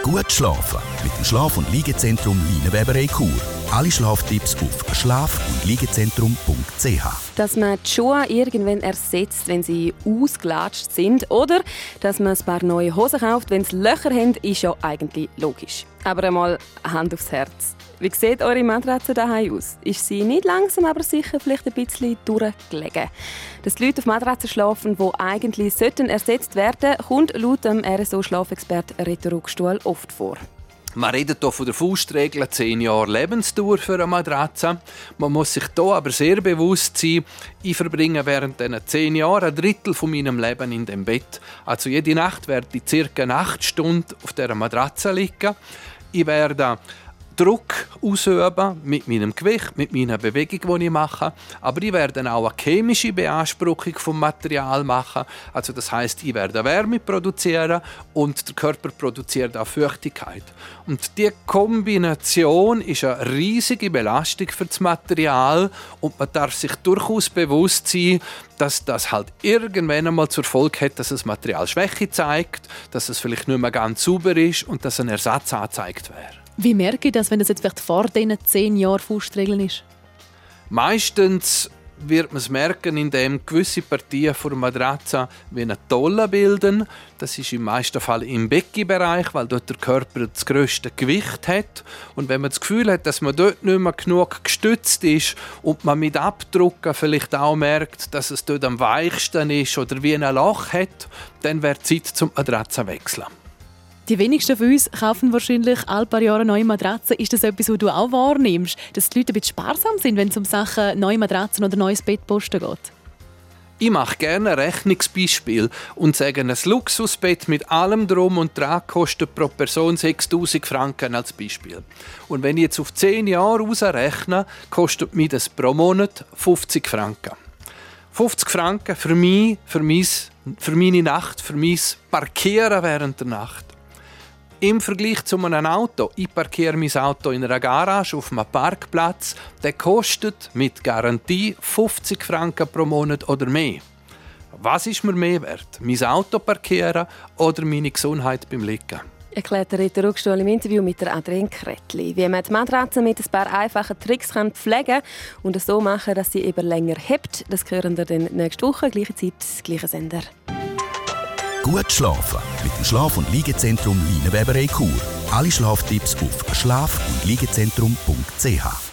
Gut schlafen mit dem Schlaf- und Liegezentrum Leinenweberei Chur. Alle Schlaftipps auf schlaf- und liegezentrum.ch. Dass man die Schuhe irgendwann ersetzt, wenn sie ausgelatscht sind, oder dass man ein paar neue Hosen kauft, wenn sie Löcher haben, ist ja eigentlich logisch. Aber einmal Hand aufs Herz. Wie sieht eure Matratze daheim aus? Ist sie nicht langsam, aber sicher vielleicht ein bisschen durchgelegen? Dass die Leute auf Matratzen schlafen, die eigentlich ersetzt werden sollten, kommt laut dem RSO-Schlafexperte Reto Ruckstuhl oft vor. Man redet hier von der Faustregel 10 Jahre Lebensdauer für eine Matratze. Man muss sich hier aber sehr bewusst sein, ich verbringe während diesen 10 Jahren ein Drittel von meinem Leben in dem Bett. Also jede Nacht werde ich ca. 8 Stunden auf dieser Matratze liegen. Ich werde Druck ausüben mit meinem Gewicht, mit meiner Bewegung, die ich mache. Aber ich werde auch eine chemische Beanspruchung vom Material machen. Also das heisst, ich werde Wärme produzieren und der Körper produziert auch Feuchtigkeit. Und diese Kombination ist eine riesige Belastung für das Material und man darf sich durchaus bewusst sein, dass das halt irgendwann einmal zur Folge hat, dass das Material Schwäche zeigt, dass es vielleicht nicht mehr ganz sauber ist und dass ein Ersatz angezeigt wäre. Wie merke ich das, wenn das jetzt vielleicht vor diesen 10 Jahren Faustregeln ist? Meistens wird man es merken, indem gewisse Partien der Matratze wie eine Tolle bilden. Das ist im meisten Fall im Beckenbereich, weil dort der Körper das grösste Gewicht hat. Und wenn man das Gefühl hat, dass man dort nicht mehr genug gestützt ist und man mit Abdrucken vielleicht auch merkt, dass es dort am weichsten ist oder wie ein Loch hat, dann wäre Zeit zum Matratzenwechseln. Die wenigsten von uns kaufen wahrscheinlich alle paar Jahre neue Matratzen. Ist das etwas, was du auch wahrnimmst? Dass die Leute ein bisschen sparsam sind, wenn es um Sachen neue Matratzen oder neues Bettposten geht? Ich mache gerne ein Rechnungsbeispiel und sage, ein Luxusbett mit allem Drum und Dran kostet pro Person 6'000 Franken als Beispiel. Und wenn ich jetzt auf 10 Jahre ausrechne, kostet mir das pro Monat 50 Franken. 50 Franken für mich, für meine Nacht, für mein Parkieren während der Nacht. Im Vergleich zu einem Auto, ich parkiere mein Auto in einer Garage auf einem Parkplatz, der kostet mit Garantie 50 Franken pro Monat oder mehr. Was ist mir mehr wert? Mein Auto parkieren oder meine Gesundheit beim Liegen? Erklärt der Reto Ruckstuhl im Interview mit der Adrienne Kretli. Wie man die Matratze mit ein paar einfachen Tricks pflegen kann und so machen, dass sie eben länger hebt, das hören wir dann nächste Woche, gleiche Zeit, gleicher Sender. Gut schlafen mit dem Schlaf- und Liegezentrum Leinenweberei Chur. Alle Schlaftipps auf schlaf- und liegezentrum.ch.